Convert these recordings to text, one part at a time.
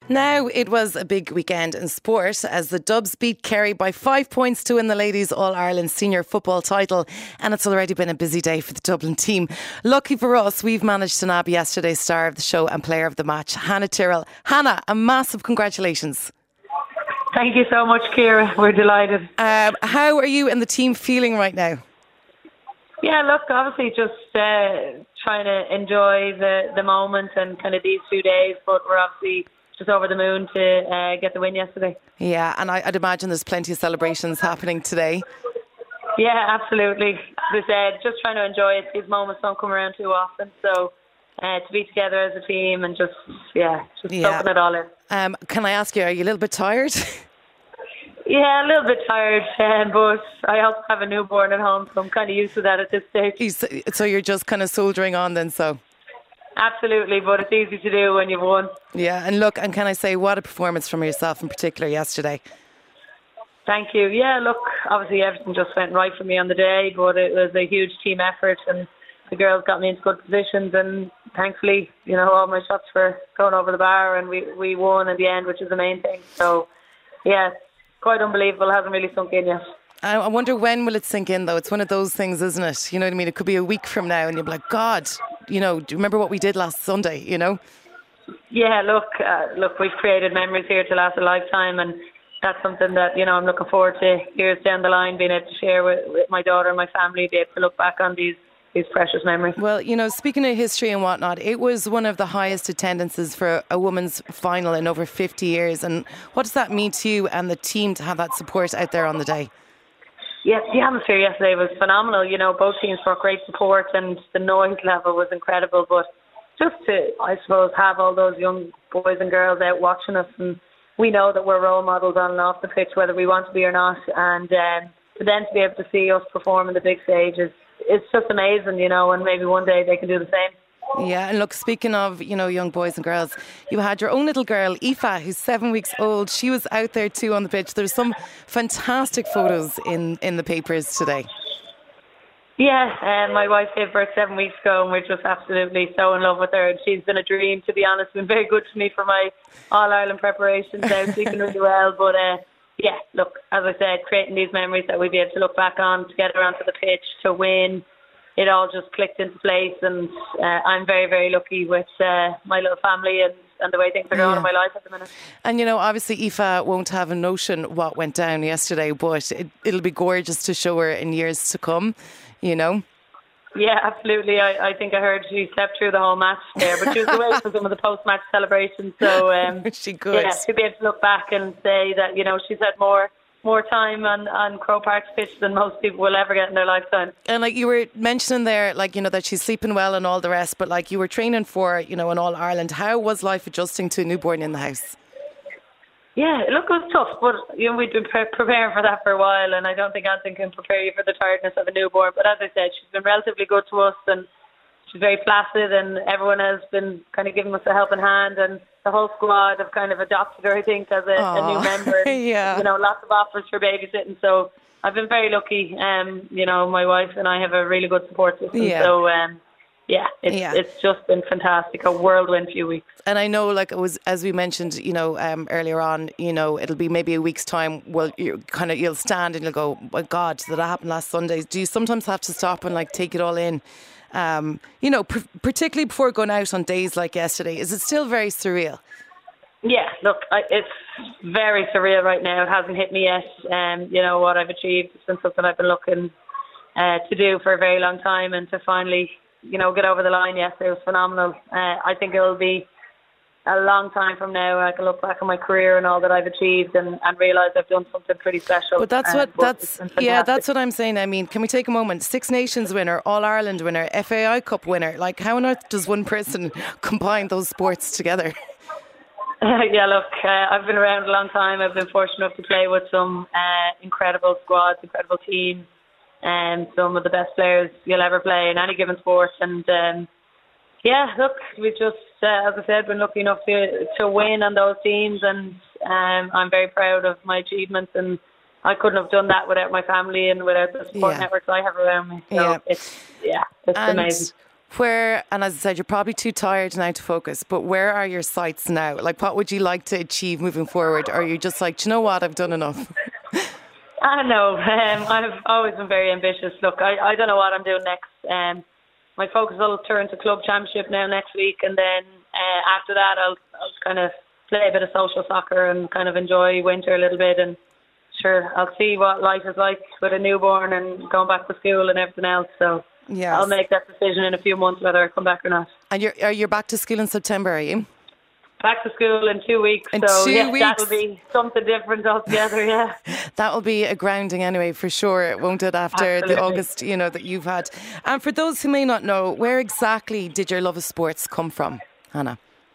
Now, it was a big weekend in sport as the Dubs beat Kerry by 5 points to win the Ladies All-Ireland Senior Football title, and it's already been a busy day for the Dublin team. Lucky for us, we've managed to nab yesterday's star of the show and player of the match, Hannah Tyrrell. Hannah, a massive congratulations. Thank you so much, Ciara. We're delighted. How are you and the team feeling right now? Yeah, look, obviously just trying to enjoy the moment and kind of these 2 days, but we're obviously just over the moon to get the win yesterday. Yeah, and I'd imagine there's plenty of celebrations happening today. Yeah, absolutely. As I said, just trying to enjoy it. These moments don't come around too often, so to be together as a team and just soaking it all in. Can I ask you, are you a little bit tired? Yeah, a little bit tired, but I also have a newborn at home, so I'm kind of used to that at this stage. So you're just kind of soldiering on then, so? Absolutely, but it's easy to do when you've won. Yeah, and look, and can I say, what a performance from yourself in particular yesterday. Thank you. Yeah, look, obviously everything just went right for me on the day, but it was a huge team effort and the girls got me into good positions and thankfully, all my shots were going over the bar and we won in the end, which is the main thing. So, yeah, quite unbelievable. It hasn't really sunk in yet. I wonder when will it sink in though? It's one of those things, isn't it? You know what I mean? It could be a week from now and you'll be like, God, do you remember what we did last Sunday, Yeah, look, we've created memories here to last a lifetime and that's something that, I'm looking forward to years down the line, being able to share with my daughter and my family, be able to look back on these precious memories. Well, speaking of history and whatnot, it was one of the highest attendances for a women's final in over 50 years. And what does that mean to you and the team to have that support out there on the day? Yes, the atmosphere yesterday was phenomenal. Both teams brought great support and the noise level was incredible. But just to, I suppose, have all those young boys and girls out watching us, and we know that we're role models on and off the pitch, whether we want to be or not. And for them to be able to see us perform on the big stage it's just amazing, and maybe one day they can do the same. Yeah, and look, speaking of, young boys and girls, you had your own little girl, Aoife, who's 7 weeks old. She was out there too on the pitch. There's some fantastic photos in the papers today. Yeah, my wife gave birth 7 weeks ago and we're just absolutely so in love with her. And she's been a dream, to be honest. Been very good to me for my All-Ireland preparations now, sleeping really well. But yeah, look, as I said, creating these memories that we'll be able to look back on, to get her onto the pitch, to win. It all just clicked into place and I'm very, very lucky with my little family and the way things are going in my life at the minute. And obviously Aoife won't have a notion what went down yesterday, but it'll be gorgeous to show her in years to come, Yeah, absolutely. I think I heard she slept through the whole match there, but she was away for some of the post-match celebrations, so she could. Yeah, she'll be able to look back and say that, she's had more time on Croke Park's pitch than most people will ever get in their lifetime. And you were mentioning there, that she's sleeping well and all the rest, but you were training for, an All-Ireland. How was life adjusting to a newborn in the house? Yeah, look, it was tough, but we'd been preparing for that for a while, and I don't think anything can prepare you for the tiredness of a newborn. But as I said, she's been relatively good to us, and she's very placid, and everyone has been kind of giving us a helping hand, and the whole squad have kind of adopted her, I think, as a new member. And, yeah. Lots of offers for babysitting, so I've been very lucky. My wife and I have a really good support system, so it's just been fantastic, a whirlwind few weeks. And I know, it was, as we mentioned, earlier on, it'll be maybe a week's time. Well, you'll stand and you'll go, my God, did that happen last Sunday? Do you sometimes have to stop and take it all in? Particularly before going out on days like yesterday, is it still very surreal? Yeah, look, it's very surreal right now. It hasn't hit me yet. What I've achieved. It's been something I've been looking to do for a very long time, and to finally get over the line yesterday was phenomenal. I think it'll be a long time from now I can look back on my career and all that I've achieved and realise I've done something pretty special. But that's what I'm saying. I mean, can we take a moment? Six Nations winner, All-Ireland winner, FAI Cup winner. How on earth does one person combine those sports together? Yeah, look, I've been around a long time. I've been fortunate enough to play with some incredible squads, incredible teams, and some of the best players you'll ever play in any given sport. And look, we just, as I said, been lucky enough to win on those teams, and I'm very proud of my achievements. And I couldn't have done that without my family and without the support networks I have around me. So it's amazing. Where, and as I said, you're probably too tired now to focus, but where are your sights now? Like, what would you like to achieve moving forward? Or are you just like, do you know what, I've done enough? I don't know. I've always been very ambitious. Look, I don't know what I'm doing next. My focus will turn to club championship now next week, and then after that I'll kind of play a bit of social soccer and kind of enjoy winter a little bit, and sure, I'll see what life is like with a newborn and going back to school and everything else. So yes. I'll make that decision in a few months whether I come back or not. And you're back to school in September, are you? Back to school in 2 weeks. In 2 weeks? That'll be something different altogether, yeah. That will be a grounding anyway, for sure, won't it, after Absolutely. the August, that you've had. And for those who may not know, where exactly did your love of sports come from, Hannah?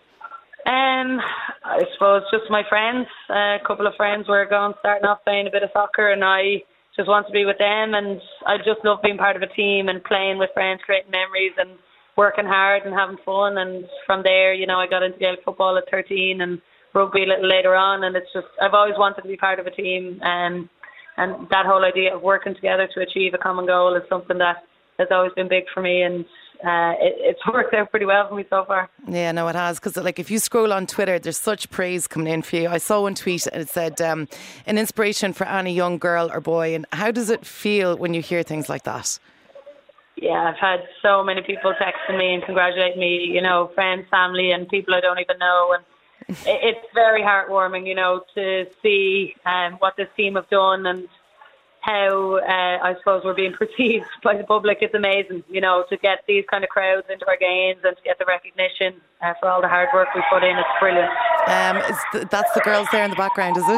I suppose just my friends. A couple of friends were starting off playing a bit of soccer, and I just wanted to be with them, and I just love being part of a team and playing with friends, creating memories and working hard and having fun. And from there, I got into Gaelic football at 13 and rugby a little later on, and it's just, I've always wanted to be part of a team, and that whole idea of working together to achieve a common goal is something that has always been big for me, and it's worked out pretty well for me so far. Yeah, no, it has, because if you scroll on Twitter, there's such praise coming in for you. I saw one tweet and it said an inspiration for any young girl or boy. And how does it feel when you hear things like that? Yeah, I've had so many people texting me and congratulating me, friends, family and people I don't even know, and it's very heartwarming, to see what this team have done and how I suppose we're being perceived by the public. It's amazing, to get these kind of crowds into our games and to get the recognition for all the hard work we put in. It's brilliant. That's the girls there in the background, is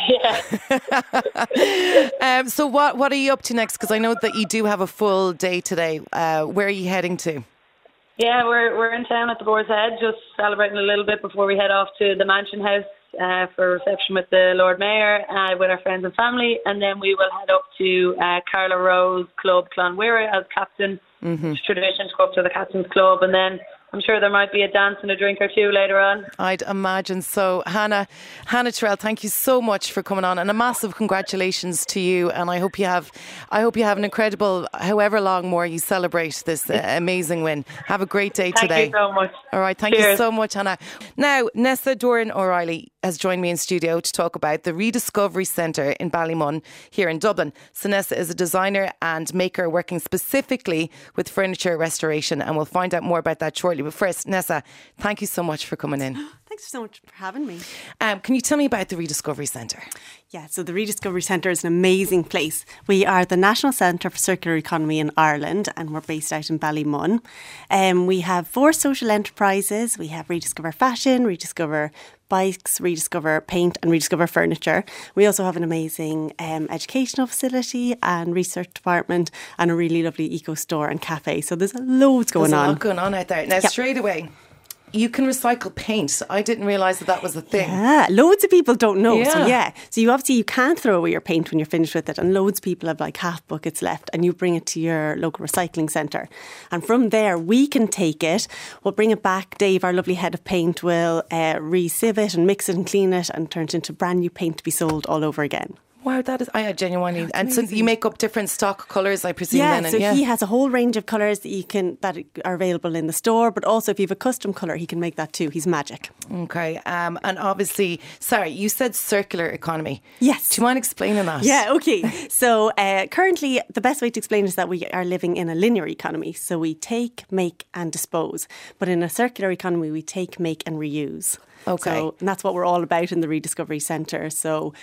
it? Yeah. So what are you up to next? Because I know that you do have a full day today. Where are you heading to? Yeah, we're in town at the Boar's Head, just celebrating a little bit before we head off to the Mansion House for a reception with the Lord Mayor, with our friends and family, and then we will head up to Carla Rose Club Clonwira as captain. Mm-hmm. It's tradition to go up to the captain's club, and then I'm sure there might be a dance and a drink or two later on. I'd imagine so. Hannah Tyrrell, thank you so much for coming on, and a massive congratulations to you. And I hope you have an incredible, however long more you celebrate this amazing win. Have a great day today. Thank you so much. All right, thank you so much, Hannah. Now, Nessa Doran O'Reilly has joined me in studio to talk about the Rediscovery Centre in Ballymun here in Dublin. So Nessa is a designer and maker working specifically with furniture restoration, and we'll find out more about that shortly. But first, Nessa, thank you so much for coming in. Thanks so much for having me. Can you tell me about the Rediscovery Centre? Yeah, so the Rediscovery Centre is an amazing place. We are the National Centre for Circular Economy in Ireland, and we're based out in Ballymun. We have 4 social enterprises. We have Rediscover Fashion, Rediscover Bikes, Rediscover Paint and Rediscover Furniture. We also have an amazing educational facility and research department and a really lovely eco store and cafe. So there's loads going on. There's a lot going on out there. Now, straight away, you can recycle paint. I didn't realise that was a thing. Yeah, loads of people don't know. Yeah. So you can't throw away your paint when you're finished with it, and loads of people have like half buckets left, and you bring it to your local recycling centre. And from there, we can take it, we'll bring it back. Dave, our lovely head of paint, will re-sieve it and mix it and clean it and turn it into brand new paint to be sold all over again. Wow, that is, I genuinely, and so you make up different stock colours, I presume. Yeah, so he has a whole range of colours that are available in the store, but also if you have a custom colour, he can make that too. He's magic. Okay, and obviously, sorry, you said circular economy. Yes. Do you mind explaining that? Yeah, okay. So currently, the best way to explain is that we are living in a linear economy. So we take, make and dispose. But in a circular economy, we take, make and reuse. Okay. So and that's what we're all about in the Rediscovery Centre. So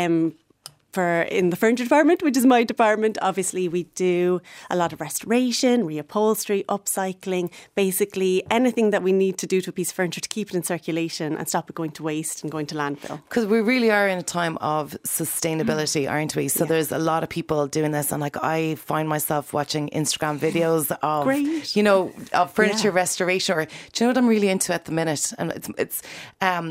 in the furniture department, which is my department, obviously we do a lot of restoration, reupholstery, upcycling, basically anything that we need to do to a piece of furniture to keep it in circulation and stop it going to waste and going to landfill. Because we really are in a time of sustainability, aren't we? So there's a lot of people doing this, and I find myself watching Instagram videos of of furniture restoration. Or do you know what I'm really into at the minute? And it's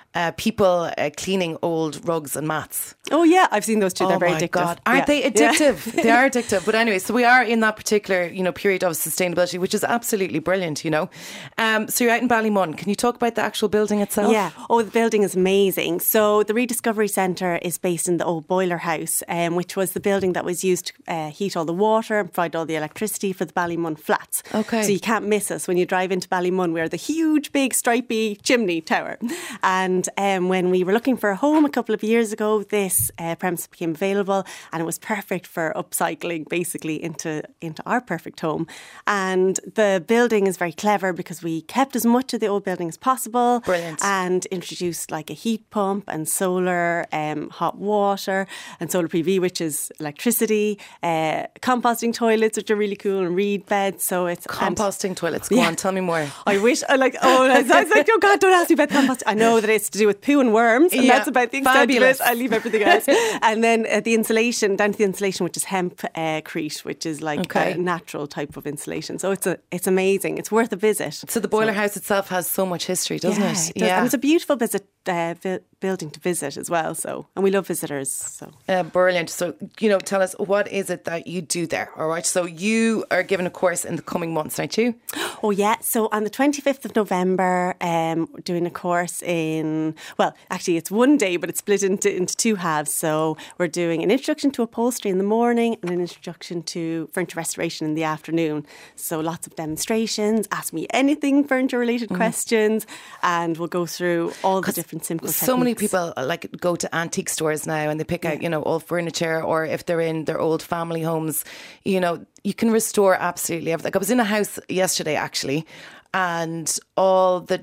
people cleaning old rugs and mats. Oh yeah, I've seen those too. They're very addictive. God. Aren't they addictive? Yeah. They are addictive. But anyway, so we are in that particular, period of sustainability, which is absolutely brilliant, So you're out in Ballymun. Can you talk about the actual building itself? Yeah. Oh, the building is amazing. So the Rediscovery Centre is based in the old boiler house, which was the building that was used to heat all the water and provide all the electricity for the Ballymun flats. Okay. So you can't miss us when you drive into Ballymun. We're the huge, big, stripy chimney tower. And when we were looking for a home a couple of years ago, this premise became available, and it was perfect for upcycling basically into our perfect home. And the building is very clever because we kept as much of the old building as possible. Brilliant. And introduced like a heat pump and solar, hot water and solar PV, which is electricity, composting toilets, which are really cool, and reed beds. So it's composting toilets. Go on, tell me more. I wish I like. Oh, I was like, oh God, don't ask me about composting. I know that it's to do with poo and worms, and that's about the extent of it. I leave everything else. And then the insulation, down to the insulation, which is hempcrete, which is like a natural type of insulation. So it's amazing. It's worth a visit. So the boiler house itself has so much history, doesn't it? It does. And it's a beautiful building to visit as well. So, and we love visitors. So brilliant. So tell us, what is it that you do there? All right. So you are given a course in the coming months, aren't you? Oh yeah. So on the 25th of November, doing a course in, well, actually it's one day, but it's split into two halves. So we're doing an introduction to upholstery in the morning and an introduction to furniture restoration in the afternoon. So lots of demonstrations, ask me anything furniture related questions, and we'll go through all the different simple techniques. So many people go to antique stores now and they pick out, old furniture, or if they're in their old family homes, you can restore absolutely everything. I was in a house yesterday actually, and all the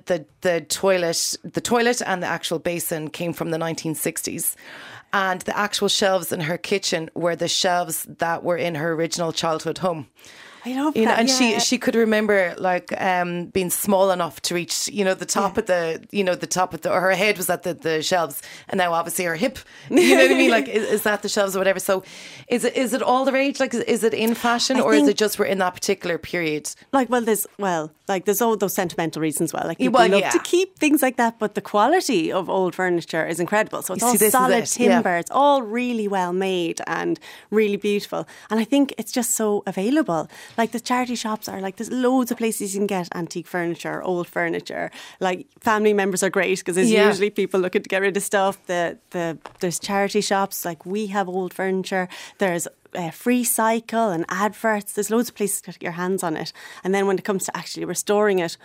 toilet and the actual basin came from the 1960s. And the actual shelves in her kitchen were the shelves that were in her original childhood home. I love that. And she could remember being small enough to reach, the top of the top of or her head was at the shelves, and now obviously her hip, you know what I mean? Is that the shelves or whatever? So is it all the rage? Is it in fashion, or is it just we're in that particular period? There's all those sentimental reasons. People love to keep things like that, but the quality of old furniture is incredible. So it's all solid timber. Yeah. It's all really well made and really beautiful. And I think it's just so available. Like the charity shops are there's loads of places you can get antique furniture, old furniture. Like family members are great because there's usually people looking to get rid of stuff. There's charity shops, like we have old furniture. There's Free Cycle and adverts. There's loads of places to get your hands on it. And then when it comes to actually restoring it,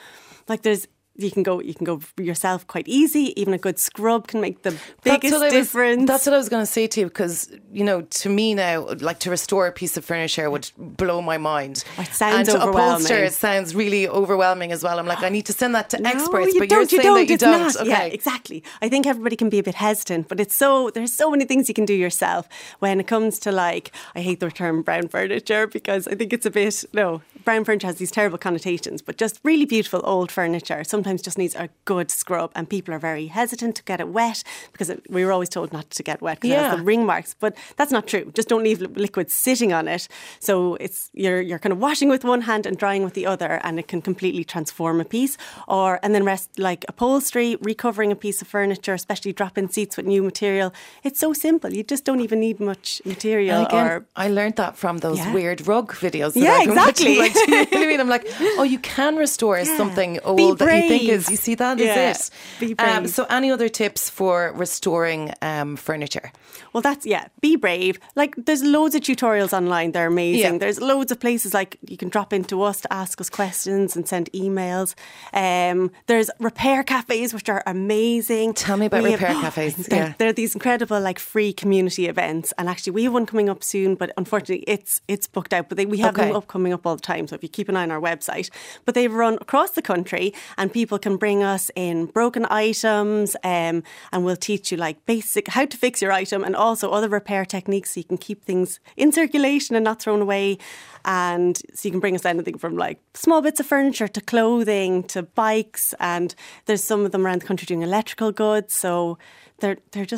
you can go yourself quite easy. Even a good scrub can make the biggest difference. That's what I was going to say to you, because to me now, to restore a piece of furniture would blow my mind. It sounds and overwhelming. To upholster, it sounds really overwhelming as well. I'm I need to send that to experts, but you're saying that you don't. Okay. Yeah, exactly. I think everybody can be a bit hesitant, but there's so many things you can do yourself when it comes to I hate the term brown furniture because I think it's a bit brown furniture has these terrible connotations, but just really beautiful old furniture sometimes just needs a good scrub, and people are very hesitant to get it wet because we were always told not to get wet because it has the ring marks, but that's not true. Just don't leave liquid sitting on it. So you're kind of washing with one hand and drying with the other, and it can completely transform a piece. And then rest like upholstery, recovering a piece of furniture, especially drop-in seats with new material. It's so simple. You just don't even need much material. Again, I learned that from those weird rug videos. Exactly. You know what I mean? I'm oh, you can restore something old that you think is, you see, that is it. Be brave. So any other tips for restoring furniture? Well, be brave. There's loads of tutorials online. They're amazing. There's loads of places you can drop into us to ask us questions and send emails. There's repair cafes, which are amazing. Tell me about repair cafes. They're these incredible free community events, and actually we have one coming up soon, but unfortunately it's booked out. But we have them coming up all the time, so if you keep an eye on our website. But they run across the country, and people can bring us in broken items, and we'll teach you basic how to fix your item, and also other repair techniques so you can keep things in circulation and not thrown away. And so you can bring us anything from small bits of furniture to clothing to bikes, and there's some of them around the country doing electrical goods. So they're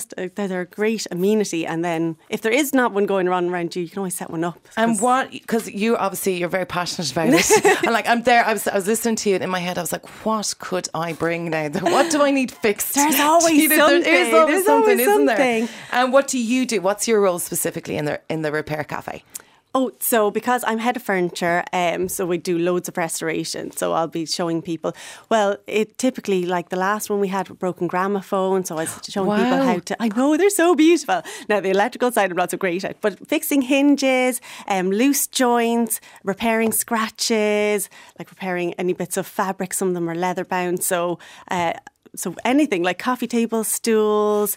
a great amenity. And then if there is not one going around you can always set one up. And because you're very passionate passionate about it. And like, I'm there, I was listening to you, and in my head I was like, what could I bring now? What do I need fixed? There's always something. There is always something, isn't there? something. And what do you do? What's your role specifically in the repair cafe? Oh, so because I'm head of furniture, so we do loads of restoration. So I'll be showing people. Well, it typically, like the last one we had, a broken gramophone. So I was showing people how to. I know, they're so beautiful. Now the electrical side I'm not so great at, but fixing hinges, loose joints, repairing scratches, like repairing any bits of fabric. Some of them are leather bound. So anything like coffee tables, stools.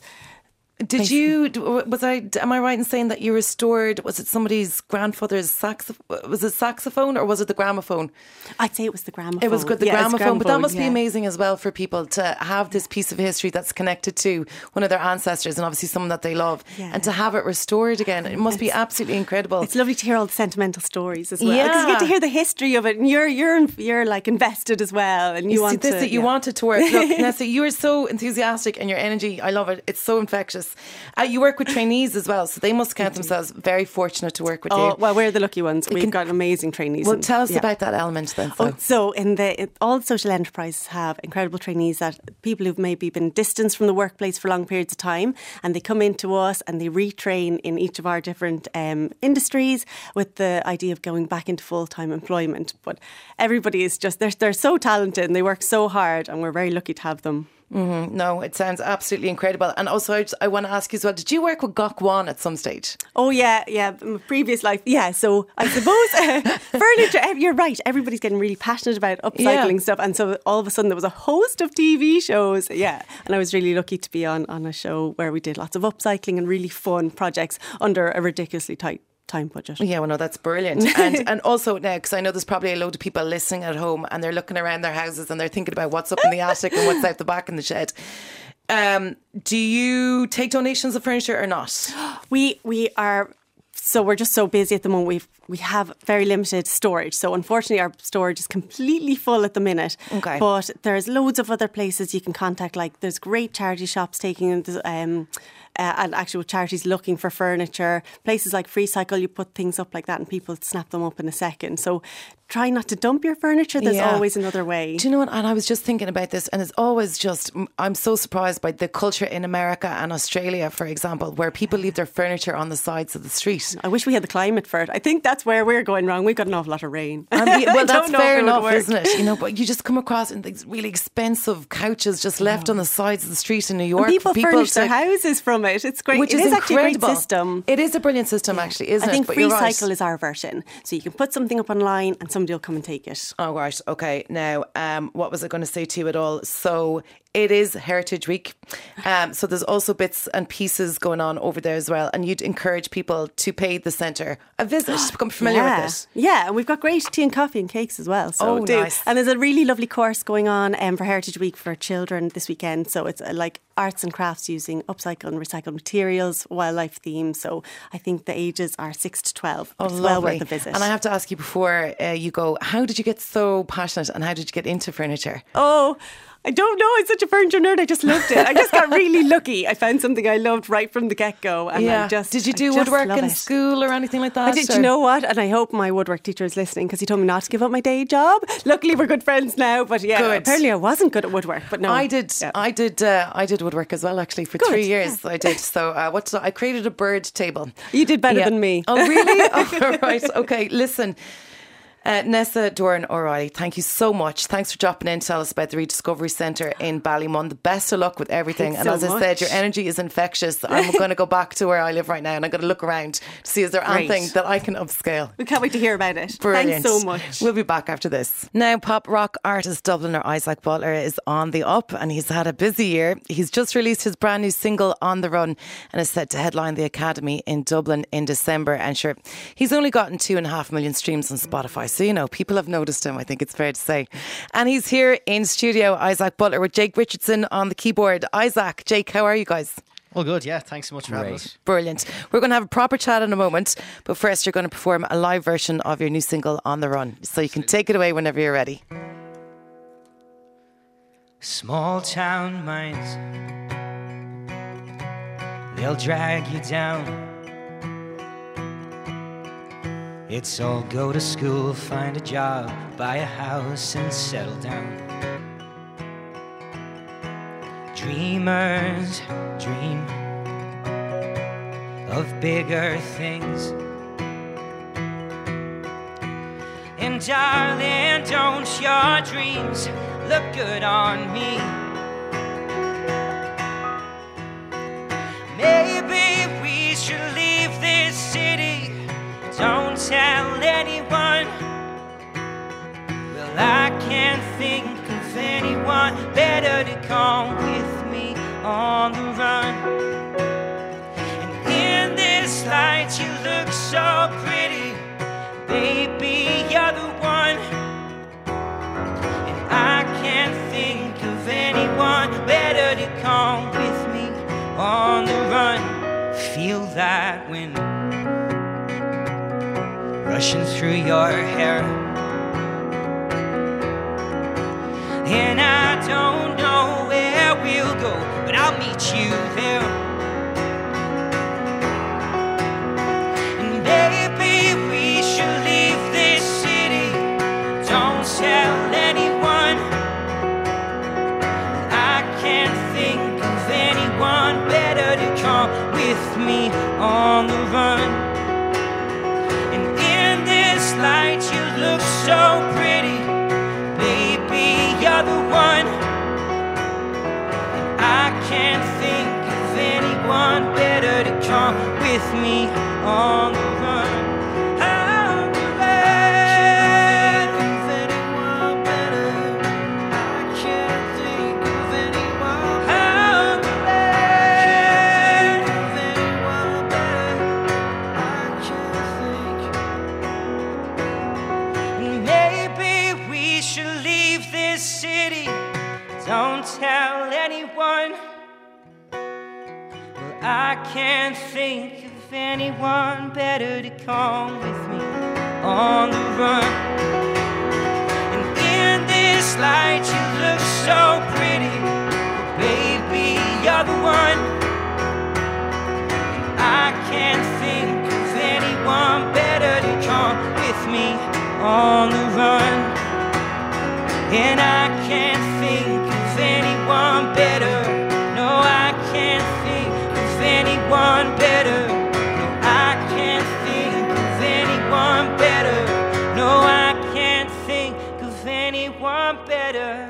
Am I right in saying that you restored, was it somebody's grandfather's saxophone or was it the gramophone? I'd say it was the gramophone. It was good, the gramophone, but that must be amazing as well for people to have this piece of history that's connected to one of their ancestors and obviously someone that they love, and to have it restored again. It must be absolutely incredible. It's lovely to hear all the sentimental stories as well. Because you get to hear the history of it and you're like invested as well, and you want it to work. Look, Nessa, you are so enthusiastic and your energy, I love it. It's so infectious. You work with trainees as well, so they must count themselves very fortunate to work with you. Well, we're the lucky ones. We've got amazing trainees. Well, tell us about that element then. So all the social enterprises have incredible trainees, that people who've maybe been distanced from the workplace for long periods of time, and they come into us and they retrain in each of our different industries with the idea of going back into full-time employment. But everybody is just, they're so talented and they work so hard, and we're very lucky to have them. Mm-hmm. No, it sounds absolutely incredible. And also I want to ask you as well, did you work with Gok Wan at some stage? Oh yeah, my previous life, so I suppose furniture, you're right, everybody's getting really passionate about upcycling stuff, and so all of a sudden there was a host of TV shows, and I was really lucky to be on a show where we did lots of upcycling and really fun projects under a ridiculously tight time budget. Yeah, well, no, that's brilliant. And also now, because I know there's probably a load of people listening at home and they're looking around their houses and they're thinking about what's up in the attic and what's out the back in the shed. Do you take donations of furniture or not? We are. So we're just so busy at the moment. We have very limited storage. So unfortunately our storage is completely full at the minute. Okay. But there's loads of other places you can contact. Like there's great charity shops taking and actual charities looking for furniture. Places like FreeCycle, you put things up like that and people snap them up in a second. So try not to dump your furniture. There's always another way. Do you know what? And I was just thinking about this, and it's always just, I'm so surprised by the culture in America and Australia, for example, where people leave their furniture on the sides of the street. I wish we had the climate for it. I think that's where we're going wrong. We've got an awful lot of rain. Well, that's fair enough, isn't it? You know, but you just come across these really expensive couches just left on the sides of the street in New York. And people furnish their houses from it. It's great. Which it is actually a great system. It is a brilliant system, actually, isn't it? I think But FreeCycle is our version. So you can put something up online and somebody will come and take it. Oh, right. Okay. Now, what was I going to say to you at all? So it is Heritage Week. So there's also bits and pieces going on over there as well. And you'd encourage people to pay the centre a visit to become familiar with it. Yeah, and we've got great tea and coffee and cakes as well. So nice. And there's a really lovely course going on for Heritage Week for children this weekend. So it's like arts and crafts using upcycled and recycled materials, wildlife theme. So I think the ages are 6 to 12. Oh, it's lovely. well worth a visit. And I have to ask you before you go, how did you get so passionate and how did you get into furniture? Oh, I don't know. I'm such a furniture nerd. I just loved it. I just got really lucky. I found something I loved right from the get-go. And did you do woodwork in school or anything like that? I did. You know what? And I hope my woodwork teacher is listening because he told me not to give up my day job. Luckily, we're good friends now. But apparently I wasn't good at woodwork. But no, I did. Yeah. I did woodwork as well. Actually, for 3 years, I did. So I created a bird table. You did better than me. Oh, really? Oh, right. Okay. Listen. Nessa Doran O'Reilly, thank you so much. Thanks for dropping in to tell us about the Rediscovery Centre in Ballymun. The best of luck with everything. Thanks and as I said, your energy is infectious. I'm going to go back to where I live right now and I'm going to look around to see is there anything that I can upscale. We can't wait to hear about it. Brilliant. Thanks so much. We'll be back after this. Now, pop rock artist Dubliner Isaac Butler is on the up and he's had a busy year. He's just released his brand new single On The Run and is set to headline the Academy in Dublin in December. And sure, he's only gotten 2.5 million streams on Spotify. So, you know, people have noticed him, I think it's fair to say. And he's here in studio, Isaac Butler, with Jake Richardson on the keyboard. Isaac, Jake, how are you guys? All good, yeah. Thanks so much for having us. Brilliant. We're going to have a proper chat in a moment, but first you're going to perform a live version of your new single On The Run. So you can take it away whenever you're ready. Small town minds, they'll drag you down. It's all go to school, find a job, buy a house and settle down. Dreamers dream of bigger things. And darling, don't your dreams look good on me? Maybe we should leave this city. Don't tell anyone. Well, I can't think of anyone better to come with me on the run. And in this light you look so pretty. Baby, you're the one. And I can't think of anyone better to come with me on the run. Feel that wind rushing through your hair. And I don't know where we'll go, but I'll meet you there. And baby, we should leave this city. Don't tell anyone. I can't think of anyone better to come with me on the run. Light, you look so pretty. Baby, you're the one. And I can't think of anyone better to come with me on the run. I'm glad of anyone better. I can't think of anyone better. I'm glad of anyone better. I can't think. Maybe we should leave this city. Don't tell anyone. Well, I can't think of anyone better to come with me on the run. And in this light you look so pretty. Baby, you're the one. And I can't think of anyone better to come with me on the run. And I can't think of anyone better. No, I can't think of anyone better. No, I can't think of anyone better. No, I can't think of anyone better.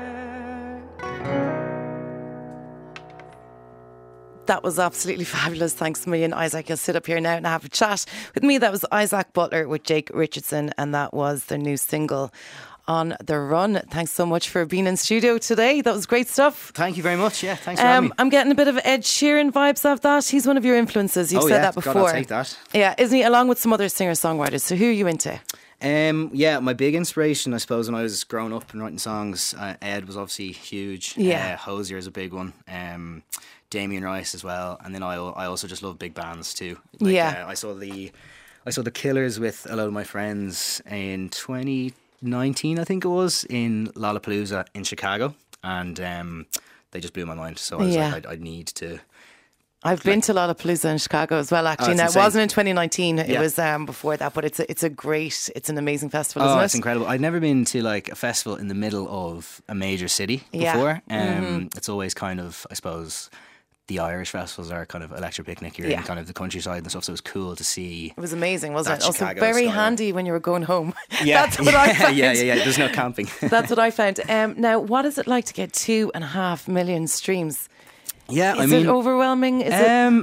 That was absolutely fabulous. Thanks a million, Isaac. You'll sit up here now and have a chat with me. That was Isaac Butler with Jake Richardson, and that was their new single, On the Run. Thanks so much for being in studio today. That was great stuff. Thank you very much. Yeah, thanks for having me. I'm getting a bit of Ed Sheeran vibes of that. He's one of your influences. You've said that before. God, I'll take that. Yeah, isn't he? Along with some other singer-songwriters. So who are you into? Yeah, my big inspiration, I suppose, when I was growing up and writing songs, Ed was obviously huge. Yeah. Hozier is a big one. Damien Rice as well, and then I also just love big bands too. I saw the Killers with a lot of my friends in 2019, I think it was, in Lollapalooza in Chicago, and they just blew my mind. So I was like, I need to. I've been to Lollapalooza in Chicago as well, actually. Now, it wasn't in 2019, it was before that, but it's an amazing festival, isn't it? Oh, it's incredible. I'd never been to like a festival in the middle of a major city before. It's always kind of, I suppose, the Irish festivals are kind of Electric Picnic. You're in kind of the countryside and stuff, so it was cool to see. It was amazing, wasn't it? Also Chicago very style. handy when you were going home. Yeah, That's what I found. Yeah. There's no camping. That's what I found. Now, what is it like to get 2.5 million streams? Yeah, Is it overwhelming? Is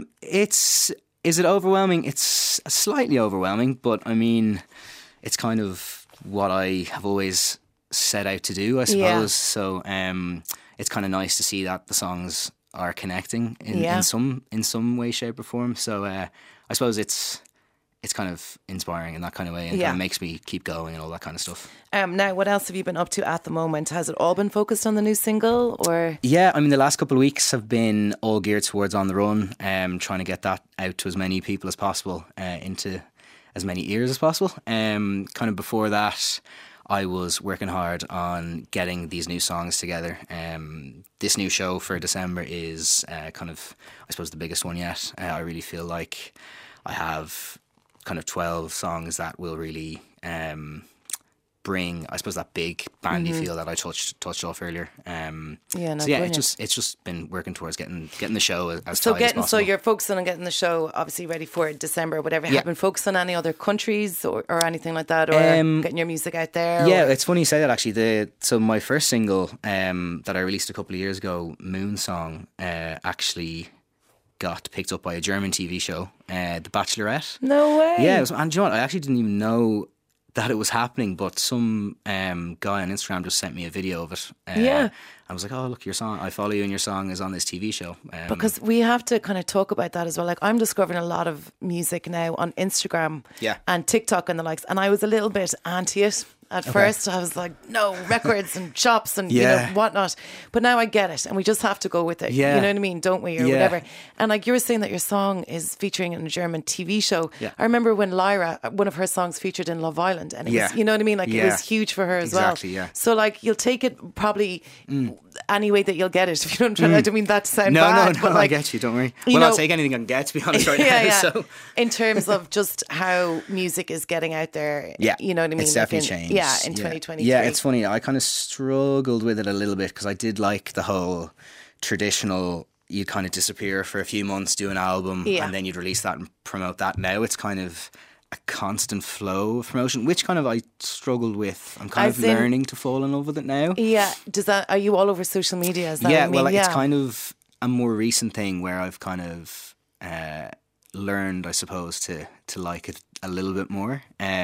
it overwhelming? It's slightly overwhelming, but I mean, it's kind of what I have always set out to do, I suppose. Yeah. So it's kind of nice to see that the songs are connecting in some way, shape or form. So I suppose it's kind of inspiring in that kind of way, and kind of makes me keep going and all that kind of stuff. Now, what else have you been up to at the moment? Has it all been focused on the new single, or? Yeah, I mean, the last couple of weeks have been all geared towards On the Run, trying to get that out to as many people as possible, into as many ears as possible. Kind of before that, I was working hard on getting these new songs together. This new show for December is kind of, I suppose, the biggest one yet. I really feel like I have kind of 12 songs that will really bring, I suppose, that big bandy feel that I touched off earlier. It's just been working towards getting the show as tight as possible. So you're focusing on getting the show obviously ready for December, whatever. Have you been focused on any other countries or anything like that, or getting your music out there? Yeah, it's funny you say that actually. So my first single that I released a couple of years ago, Moon Song, actually got picked up by a German TV show, The Bachelorette. No way. Yeah, and do you know what? I actually didn't even know that it was happening, but some guy on Instagram just sent me a video of it. I was like, oh, look, your song, I follow you and your song is on this TV show. Because we have to kind of talk about that as well. Like, I'm discovering a lot of music now on Instagram and TikTok and the likes, and I was a little bit anti it. At first, I was like, no, records and shops and you know whatnot. But now I get it, and we just have to go with it. Yeah. You know what I mean, don't we, or whatever. And like you were saying that your song is featuring in a German TV show. Yeah. I remember when Lyra, one of her songs featured in Love Island, and it was, you know what I mean, like it was huge for her as well. Exactly, yeah. So like you'll take it probably any way that you'll get it. If you know what I'm trying to, I don't mean that to sound bad. No, but like, I get you. Don't worry. Well, I'll take anything I can get, to be honest, right now. So. In terms of just how music is getting out there, you know what I mean? It's definitely changed. Yeah, in 2023. Yeah, it's funny. I kind of struggled with it a little bit because I did like the whole traditional, you kind of disappear for a few months, do an album, and then you'd release that and promote that. Now it's kind of a constant flow of promotion, which kind of I struggled with. I'm kind of learning to fall in love with it now. Yeah. Are you all over social media? Is that yeah, what I mean? well, it's kind of a more recent thing where I've kind of learned, I suppose, to like it a little bit more.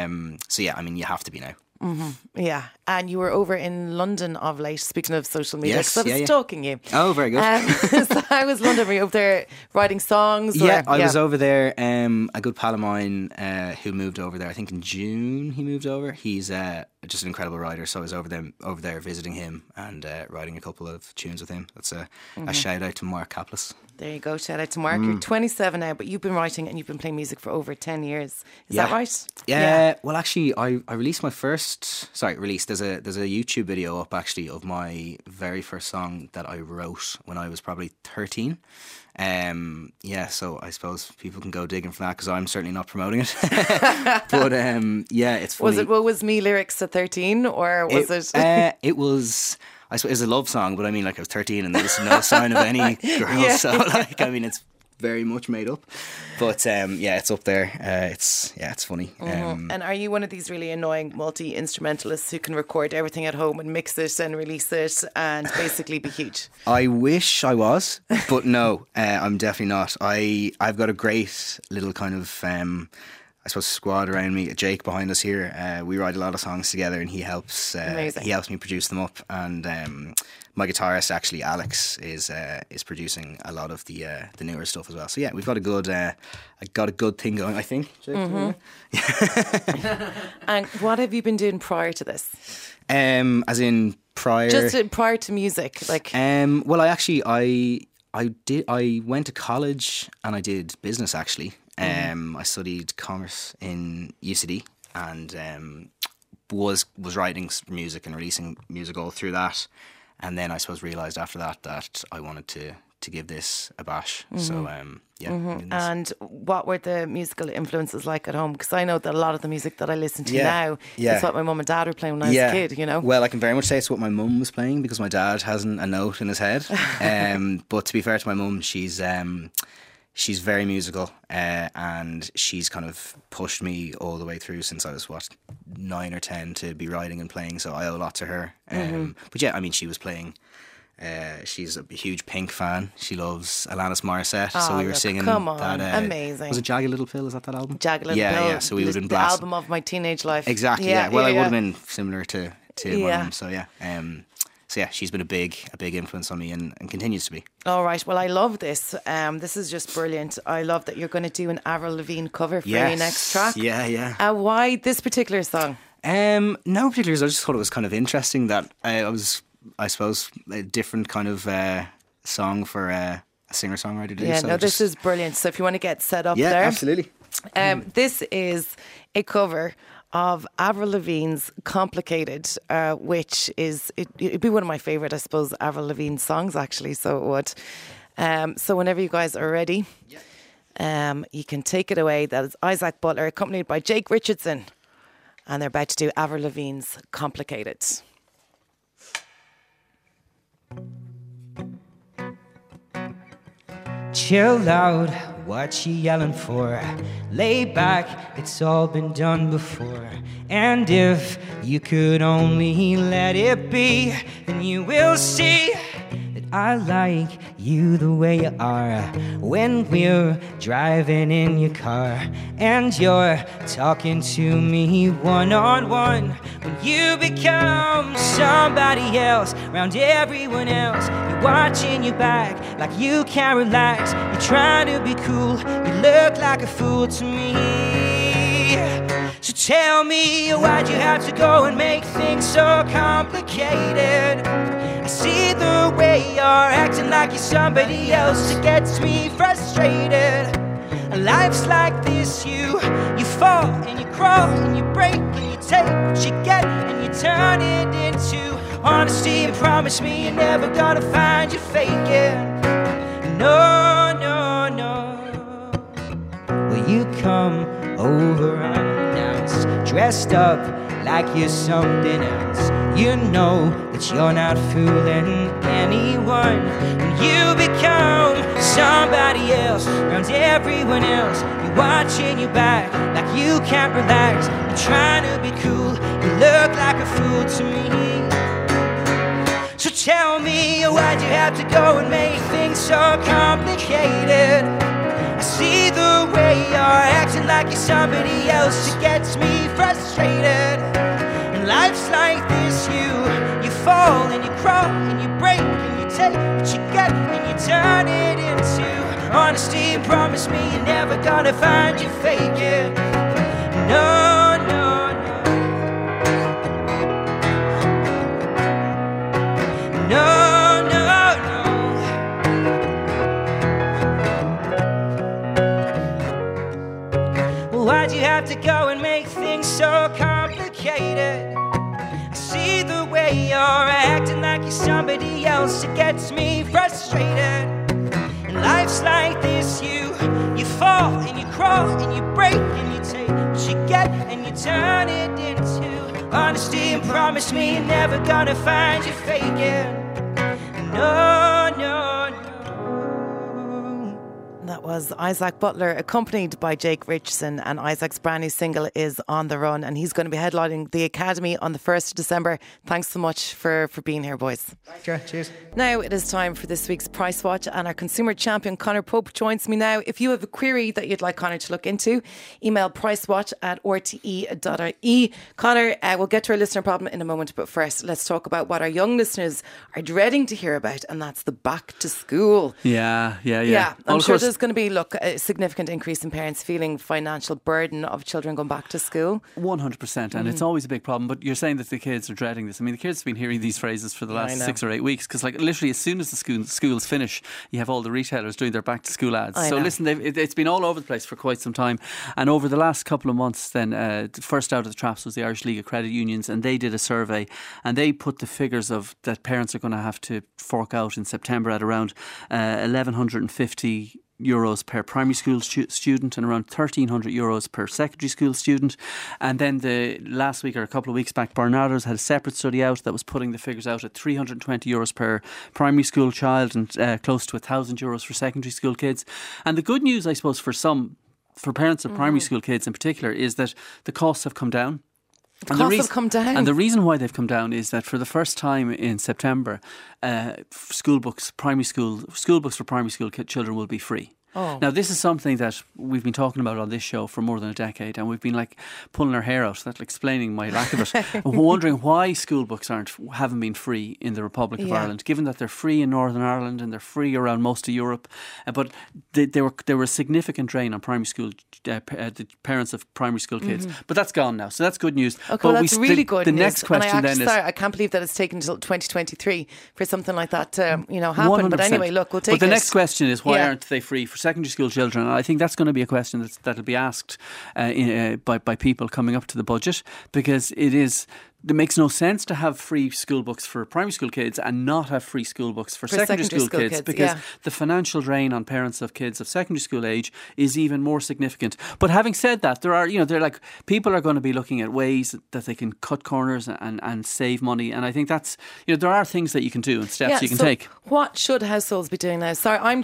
So yeah, I mean, you have to be now. Mm-hmm. Yeah, and you were over in London of late. Speaking of social media, yes, because I was stalking you. Oh, very good. So how was London? Were you over there writing songs? Yeah, I was over there. A good pal of mine who moved over there, I think in June he moved over. He's just an incredible writer, so I was over there visiting him and writing a couple of tunes with him. That's a shout out to Mark Kaplis. There you go, shout out to Mark. You're 27 now, but you've been writing and you've been playing music for over 10 years. Is that right? Yeah. Well, actually, I released my first. There's a YouTube video up actually of my very first song that I wrote when I was probably 13. So I suppose people can go digging for that because I'm certainly not promoting it. But it's funny. Was it What Was Me lyrics at 13 or was it? It was. I suppose it's a love song, but I mean, like, I was 13 and there was no sign of any girls, so like, I mean, it's very much made up. But it's up there. It's funny. And are you one of these really annoying multi-instrumentalists who can record everything at home and mix it and release it and basically be huge? I wish I was, but no, I'm definitely not. I've got a great little kind of I suppose squad around me. Jake behind us here, we write a lot of songs together, and he helps me produce them up. And my guitarist, actually Alex, is producing a lot of the newer stuff as well. So yeah, we've got a good thing going, I think. Jake, And what have you been doing prior to this? As in prior to music, like. Well, I went to college and I did business actually. I studied commerce in UCD and was writing music and releasing music all through that, and then I suppose realised after that I wanted to give this a bash. So And what were the musical influences like at home? Because I know that a lot of the music that I listen to now is what my mum and dad were playing when I was a kid, you know? Well, I can very much say it's what my mum was playing because my dad hasn't a note in his head. But to be fair to my mum, she's very musical, and she's kind of pushed me all the way through since I was 9 or 10 to be writing and playing. So I owe a lot to her. But yeah, I mean, she was playing. She's a huge Pink fan. She loves Alanis Morissette. So we were singing. Come on, that, amazing. Was it Jagged Little Pill? Is that album? Jagged Little Pill. Yeah. So we would have been blasting. The album of my teenage life. Exactly. Yeah. Well, I would have been similar to my mum. So yeah. So yeah, she's been a big influence on me and continues to be. All right. Well, I love this. This is just brilliant. I love that you're going to do an Avril Lavigne cover for your next track. Yeah. Why this particular song? No particular reason. I just thought it was kind of interesting that I suppose, a different kind of song for a singer-songwriter to do. Yeah, so this is brilliant. So if you want to get set up there. Yeah, absolutely. This is a cover of Avril Lavigne's Complicated, which is, it'd be one of my favourite, I suppose, Avril Lavigne songs actually, so it would. So whenever you guys are ready, You can take it away. That is Isaac Butler, accompanied by Jake Richardson. And they're about to do Avril Lavigne's Complicated. Chill out, what you yelling for? Lay back, it's all been done before. And if you could only let it be, then you will see that I like you the way you are. When we're driving in your car and you're talking to me one-on-one, when you become somebody else around everyone else, you're watching your back like you can't relax. You're trying to be cool, you look like a fool to me. So tell me, why'd you have to go and make things so complicated? I see the way you're acting like you're somebody else. It gets me frustrated. Life's like this, you fall and you crawl and you break and you take what you get and you turn it into honesty. And promise me you're never gonna find you faking. No, no, no. Will you come over unannounced, dressed up like you're something else? You know that you're not fooling anyone. When you become somebody else around everyone else, you're watching your back like you can't relax. You're trying to be cool, you look like a fool to me. So tell me, why'd you have to go and make things so complicated? I see the way you're acting like you're somebody else. It gets me frustrated. And life's like this, you fall and you crawl and you break and you take what you get and you turn it into honesty. And promise me you're never gonna find you faking. No, no, no. No, no, no. Why'd you have to go and make things so complicated? I see the way you're acting like you're somebody else. It gets me frustrated. And life's like this, you fall and you crawl and you break and you take what you get and you turn it into honesty. And promise me you're never gonna find you faking. No, no, no. That was Isaac Butler, accompanied by Jake Richardson, and Isaac's brand new single is On the Run, and he's going to be headlining the Academy on the 1st of December. Thanks so much for being here, boys. Thanks, Ger. Cheers. Now it is time for this week's Price Watch, and our consumer champion Conor Pope joins me now. If you have a query that you'd like Conor to look into, email pricewatch@rte.ie. Conor, we'll get to our listener problem in a moment, but first let's talk about what our young listeners are dreading to hear about, and that's the back to school. Yeah. I'm sure there's going to be a significant increase in parents feeling financial burden of children going back to school. 100%, and it's always a big problem. But you're saying that the kids are dreading this. I mean, the kids have been hearing these phrases for the last 6 or 8 weeks, because like literally as soon as the schools finish, you have all the retailers doing their back to school ads. So listen, it's been all over the place for quite some time, and over the last couple of months then first out of the traps was the Irish League of Credit Unions, and they did a survey and they put the figures of that parents are going to have to fork out in September at around 1,150 euros per primary school student and around 1,300 euros per secondary school student. And then last week or a couple of weeks back, Barnardo's had a separate study out that was putting the figures out at 320 euros per primary school child and close to 1,000 euros for secondary school kids. And the good news, I suppose, for parents of primary school kids in particular, is that the costs have come down. The costs have come down. And the reason why they've come down is that for the first time in September, school books for primary school children will be free. Oh. Now, this is something that we've been talking about on this show for more than a decade, and we've been like pulling our hair out, explaining my lack of it, wondering why school books haven't been free in the Republic of Ireland, given that they're free in Northern Ireland and they're free around most of Europe. But they were a significant drain on primary school, the parents of primary school kids. But that's gone now, so that's good news. Okay, well, that's really good the news. Next question then is... I can't believe that it's taken until 2023 for something like that to happen. 100%. But anyway, look, we'll take it. But the next question is, why aren't they free for secondary school children? And I think that's going to be a question that'll be asked by people coming up to the budget, because it is it makes no sense to have free school books for primary school kids and not have free school books for secondary school kids because the financial drain on parents of kids of secondary school age is even more significant. But having said that, there are, they're like, people are going to be looking at ways that they can cut corners and save money. And I think that's, there are things that you can do and steps you can take. What should households be doing now? Sorry, I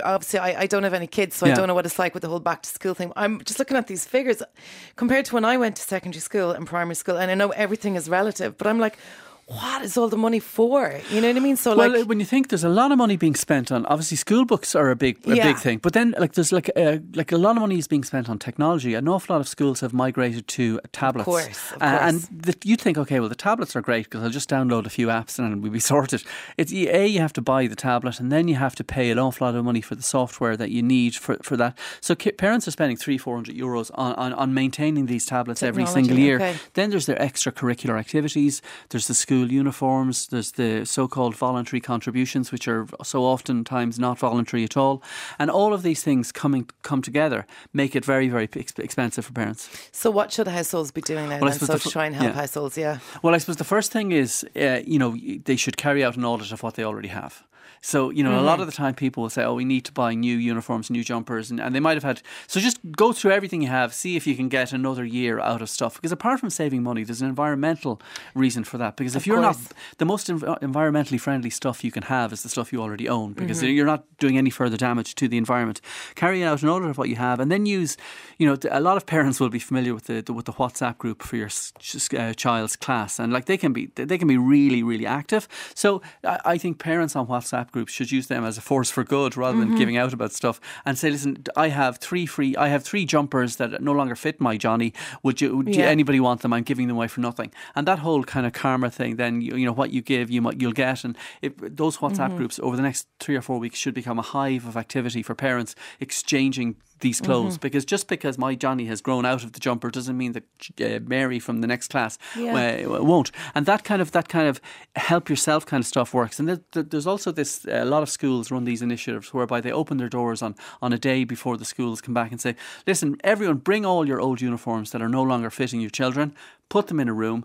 don't have any kids, so I don't know what it's like with the whole back to school thing. I'm just looking at these figures compared to when I went to secondary school and primary school, and I know everything is relative, but I'm like, what is all the money for? You know what I mean? So, well, when you think there's a lot of money being spent on, obviously school books are a big thing, but then there's like a lot of money is being spent on technology. An awful lot of schools have migrated to tablets. Of course. And you'd think, okay, well, the tablets are great because I'll just download a few apps and we'll be sorted. It's you have to buy the tablet and then you have to pay an awful lot of money for the software that you need for that. So parents are spending €300-400 on maintaining these tablets every single year. Okay. Then there's their extracurricular activities. There's the school uniforms, there's the so-called voluntary contributions, which are so oftentimes not voluntary at all, and all of these things come together make it very, very expensive for parents. So what should households be doing now to try and help households? Well, I suppose the first thing is they should carry out an audit of what they already have. So, a lot of the time people will say, we need to buy new uniforms, new jumpers, and they might have had... So just go through everything you have, see if you can get another year out of stuff. Because apart from saving money, there's an environmental reason for that. Because if you're not... The most environmentally friendly stuff you can have is the stuff you already own. Because you're not doing any further damage to the environment. Carry out an audit of what you have and then use... a lot of parents will be familiar with the WhatsApp group for your child's class. And they can be really, really active. So I think parents on WhatsApp groups should use them as a force for good rather than giving out about stuff and say, listen, I have three jumpers that no longer fit my Johnny. Would anybody want them? I'm giving them away for nothing. And that whole kind of karma thing, then what you give, you'll get. And those WhatsApp groups over the next 3 or 4 weeks should become a hive of activity for parents exchanging these clothes, because just because my Johnny has grown out of the jumper doesn't mean that Mary from the next class won't. And that kind of help yourself kind of stuff works. And there's also this, a lot of schools run these initiatives whereby they open their doors on a day before the schools come back and say, listen, everyone, bring all your old uniforms that are no longer fitting your children, put them in a room.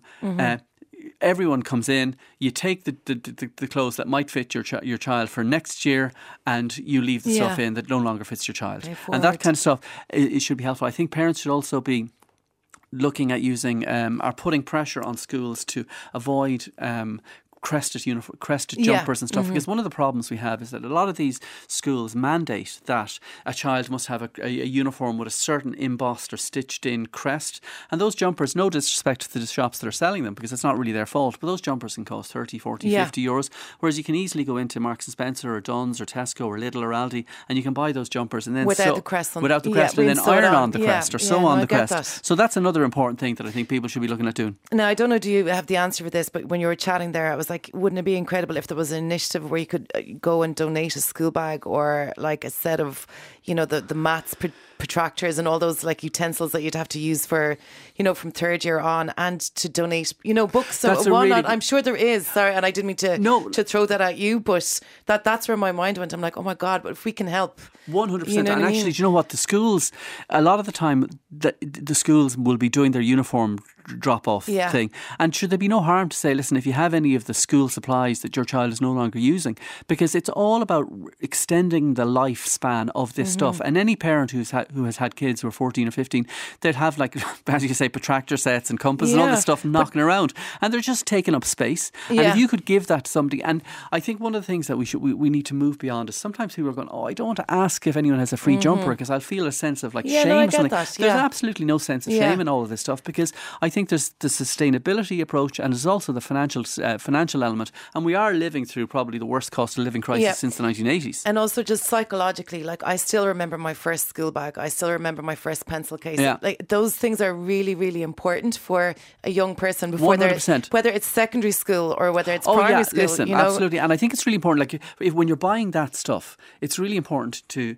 Everyone comes in, you take the clothes that might fit your child for next year, and you leave the stuff in that no longer fits your child. And that kind of stuff, it should be helpful. I think parents should also be looking at using or putting pressure on schools to avoid crested jumpers and stuff, because one of the problems we have is that a lot of these schools mandate that a child must have a uniform with a certain embossed or stitched in crest, and those jumpers, no disrespect to the shops that are selling them because it's not really their fault, but those jumpers can cost 30, 40, 50 euros, whereas you can easily go into Marks and Spencer or Dunnes or Tesco or Lidl or Aldi and you can buy those jumpers and then without the crest on, and then iron on the crest or sew on the crest. So that's another important thing that I think people should be looking at doing. Now, I don't know, do you have the answer for this, but when you were chatting there, I was like, wouldn't it be incredible if there was an initiative where you could go and donate a school bag or like a set of, the maths protractors and all those like utensils that you'd have to use for, from third year on, and to donate, books. So I'm sure there is. Sorry, and I didn't mean to throw that at you, but that's where my mind went. I'm like, oh my God, but if we can help. 100%. And actually, do you know what? The schools, a lot of the time, the schools will be doing their uniform drop-off thing. And should there be no harm to say, listen, if you have any of the school supplies that your child is no longer using, because it's all about extending the lifespan of this stuff. And any parent who has had kids who are 14 or 15, they'd have, like, as you say, protractor sets and compasses and all this stuff knocking around, and they're just taking up space. And if you could give that to somebody, and I think one of the things that we need to move beyond is sometimes people are going, I don't want to ask if anyone has a free jumper because I'll feel a sense of shame or something. There's absolutely no sense of shame in all of this stuff, because I think there's the sustainability approach and there's also the financial element, and we are living through probably the worst cost of living crisis since the 1980s. And also just psychologically, like, I still remember my first school bag, I still remember my first pencil case. Like, those things are really, really important for a young person before 100%. Whether it's secondary school or whether it's primary school. Listen, absolutely. And I think it's really important, like, when you're buying that stuff, it's really important to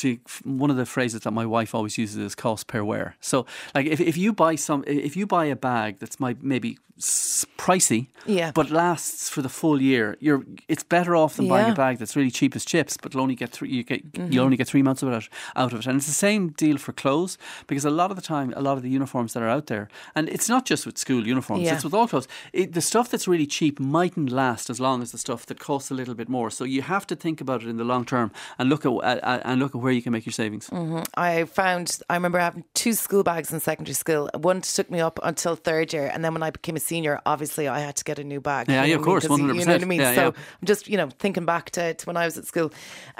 one of the phrases that my wife always uses is cost per wear. So, like, if you buy a bag that's maybe pricey, but lasts lasts for the full year, it's better off than buying a bag that's really cheap as chips, but you'll only get 3 months of it out of it. And it's the same deal for clothes, because a lot of the time, a lot of the uniforms that are out there, and it's not just with school uniforms, it's with all clothes. The stuff that's really cheap mightn't last as long as the stuff that costs a little bit more. So you have to think about it in the long term and look at where you can make your savings. I remember having 2 school bags in secondary school. One took me up until 3rd year, and then when I became a senior, obviously I had to get a new bag. Yeah, of course, 100%. You know what I mean? I'm just, thinking back to when I was at school.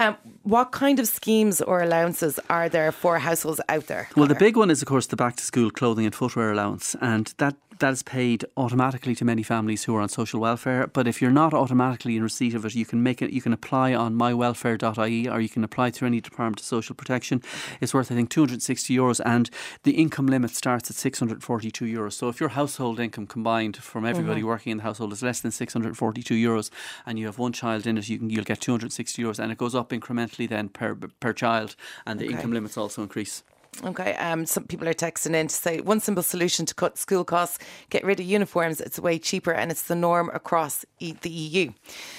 What kind of schemes or allowances are there for households out there? Well, the big one is, of course, the back to school clothing and footwear allowance, and that is paid automatically to many families who are on social welfare. But if you're not automatically in receipt of it, you can apply on mywelfare.ie, or you can apply through any Department of Social Protection. It's worth, I think, €260, and the income limit starts at €642. So if your household income combined from everybody working in the household is less than €642, and you have one child in it, you'll get €260, and it goes up incrementally then per child, and the income limits also increase. Okay, some people are texting in to say one simple solution to cut school costs: get rid of uniforms. It's way cheaper and it's the norm across the EU.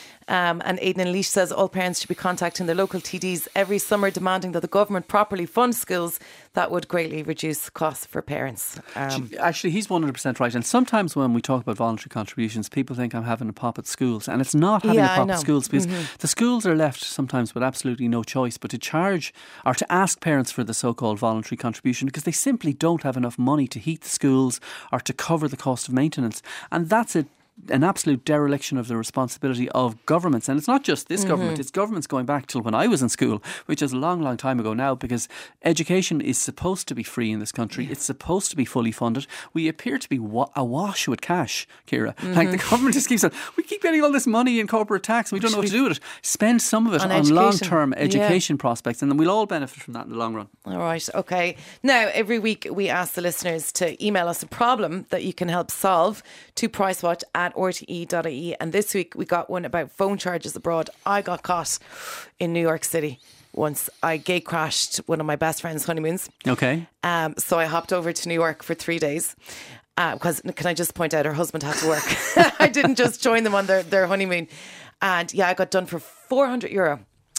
And Aidan Leash says all parents should be contacting their local TDs every summer demanding that the government properly fund schools. That would greatly reduce costs for parents. Actually, he's 100% right. And sometimes when we talk about voluntary contributions, people think I'm having a pop at schools. And it's not having a pop at schools, because the schools are left sometimes with absolutely no choice but to charge or to ask parents for the so-called voluntary contribution, because they simply don't have enough money to heat the schools or to cover the cost of maintenance. And that's an absolute dereliction of the responsibility of governments. And it's not just this government, it's governments going back till when I was in school, which is a long, long time ago now, because education is supposed to be free in this country. It's supposed to be fully funded. We appear to be awash with cash, Ciara. Like the government just keeps on, we keep getting all this money in corporate tax and we don't know what to do with it. Spend some of it on long-term education prospects, and then we'll all benefit from that in the long run. All right, okay. Now, every week we ask the listeners to email us a problem that you can help solve to pricewatch@rte.ie. And this week we got one about phone charges abroad. I got caught in New York City once. I gate crashed one of my best friend's honeymoons. Okay. So I hopped over to New York for 3 days. Because can I just point out, her husband had to work. I didn't just join them on their honeymoon. And I got done for €400.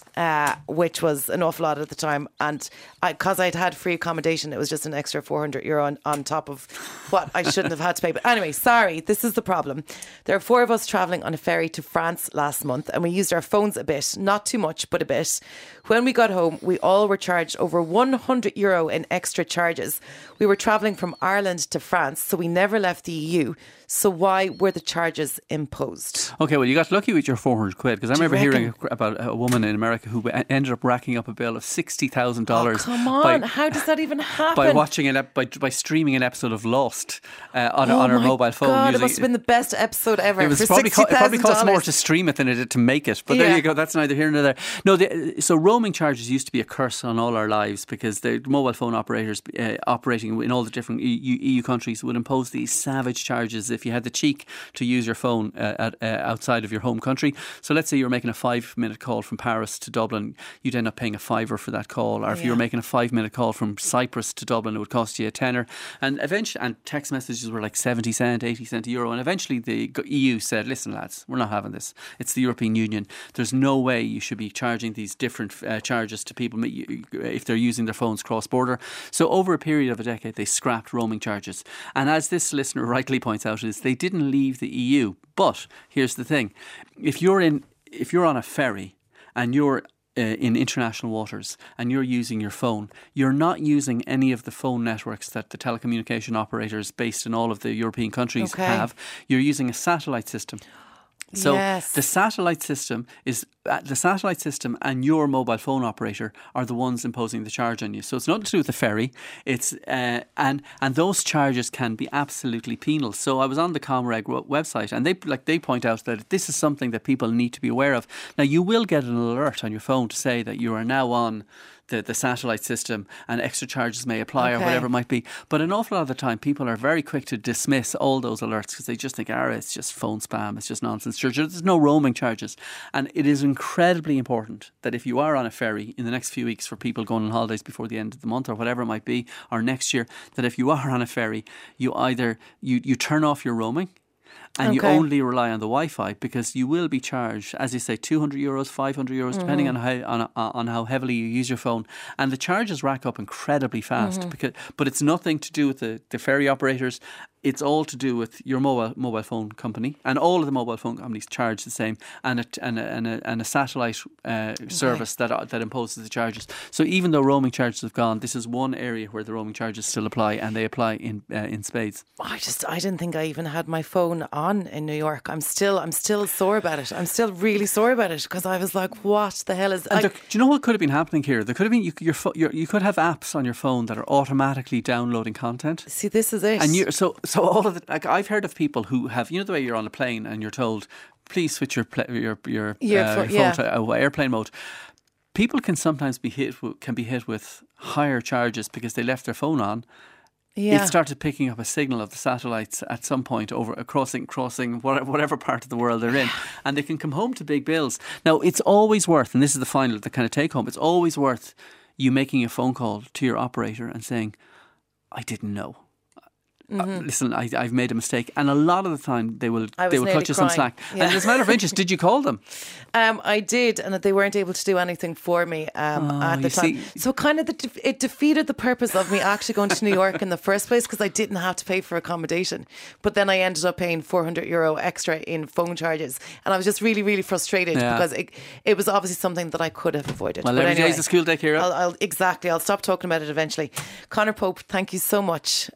Which was an awful lot at the time, and because I'd had free accommodation, it was just an extra €400 on top of what I shouldn't have had to pay. But anyway, sorry, this is the problem. There are 4 of us travelling on a ferry to France last month, and we used our phones a bit, not too much, but a bit. When we got home, we all were charged over €100 in extra charges. We were travelling from Ireland to France, so we never left the EU. So why were the charges imposed? Okay, well, you got lucky with your £400, because I remember hearing about a woman in America who ended up racking up a bill of $60,000. Oh, come on! How does that even happen? By watching by streaming an episode of Lost on her mobile phone. God, it must have been the best episode ever. It probably cost more to stream it than it did to make it. But there you go. That's neither here nor there. No, so roaming charges used to be a curse on all our lives, because the mobile phone operators operating in all the different EU countries would impose these savage charges if you had the cheek to use your phone outside of your home country. So let's say you're making a 5-minute call from Paris to Dublin, you'd end up paying €5 for that call. Or if you were making a 5-minute call from Cyprus to Dublin, it would cost you €10. And eventually, and text messages were like 70 cent, 80 cent, €1. And eventually the EU said, listen lads, we're not having this. It's the European Union. There's no way you should be charging these different charges to people if they're using their phones cross-border. So over a period of a decade, they scrapped roaming charges. And as this listener rightly points out, is they didn't leave the EU. But here's the thing. If you're on a ferry and you're in international waters and you're using your phone, you're not using any of the phone networks that the telecommunication operators based in all of the European countries have. You're using a satellite system. So the satellite system and your mobile phone operator are the ones imposing the charge on you. So it's nothing to do with the ferry. It's and those charges can be absolutely penal. So I was on the Comreg website, and they point out that this is something that people need to be aware of. Now, you will get an alert on your phone to say that you are now on the satellite system and extra charges may apply or whatever it might be. But an awful lot of the time, people are very quick to dismiss all those alerts because they just think, it's just phone spam, it's just nonsense. There's no roaming charges. And it is incredibly important that if you are on a ferry in the next few weeks, for people going on holidays before the end of the month or whatever it might be, or next year, that if you are on a ferry, you either you turn off your roaming, and you only rely on the Wi-Fi, because you will be charged, as you say, €200, €500, depending on how heavily you use your phone. And the charges rack up incredibly fast, but it's nothing to do with the ferry operators. It's all to do with your mobile phone company, and all of the mobile phone companies charge the same, and a satellite service that imposes the charges. So even though roaming charges have gone, this is one area where the roaming charges still apply, and they apply in spades. I didn't think I even had my phone on in New York. I'm still sore about it. I'm still really sore about it, because I was like, what the hell is? Do you know what could have been happening here? There could have been you could have apps on your phone that are automatically downloading content. See, this is it. And so all of it. Like, I've heard of people who have, the way you're on a plane and you're told, please switch your phone to airplane mode. People can sometimes be hit with higher charges because they left their phone on. Yeah. It started picking up a signal of the satellites at some point over crossing whatever part of the world they're in, and they can come home to big bills. Now, it's always worth, and this is the kind of take home, it's always worth you making a phone call to your operator and saying, I didn't know. Listen, I've made a mistake, and a lot of the time they will cut you some slack. Yeah. And as a matter of interest, did you call them? I did, and they weren't able to do anything for me at the time. So kind of it defeated the purpose of me actually going to New York in the first place, because I didn't have to pay for accommodation. But then I ended up paying €400 extra in phone charges, and I was just really, really frustrated because it was obviously something that I could have avoided. Well, every day is a school day, Ciara. I'll stop talking about it eventually. Conor Pope, thank you so much